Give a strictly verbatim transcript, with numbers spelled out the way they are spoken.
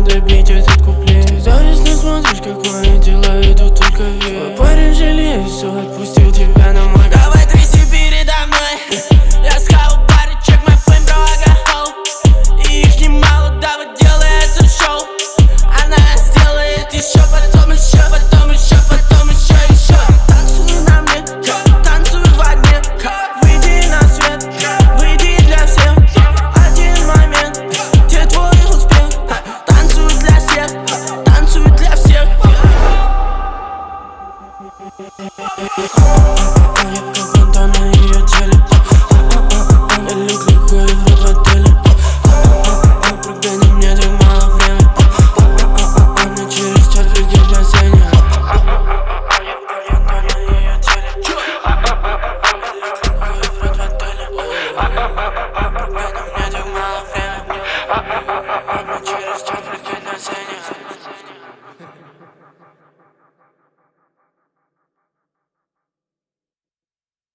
добить этот куплет. Ты завистно смотришь, как мои дела идут только вверх. Твой парень жалеет, все отпустил тебя на мой. Давай тряси передо мной. Я схавал баре, чек мой фейм, бро, ага, хоу. И их немало, да, вот делай это шоу. Она сделает еще, потом еще, потом еще, потом еще, еще. Танцуй на мне, танцуй в огне. Выйди на свет, выйди для всех. Один момент, где твой успех. Танцуй для всех, танцуй для всех. Я как фонтан на ее теле. Я люблю ходить в рот в отеле. Прыгай на мне, так мало времени. Мне через час придет в бассейне. Я как фонтан на ее теле. Я люблю ходить в рот в отеле. Прыгай на мне, так мало времени.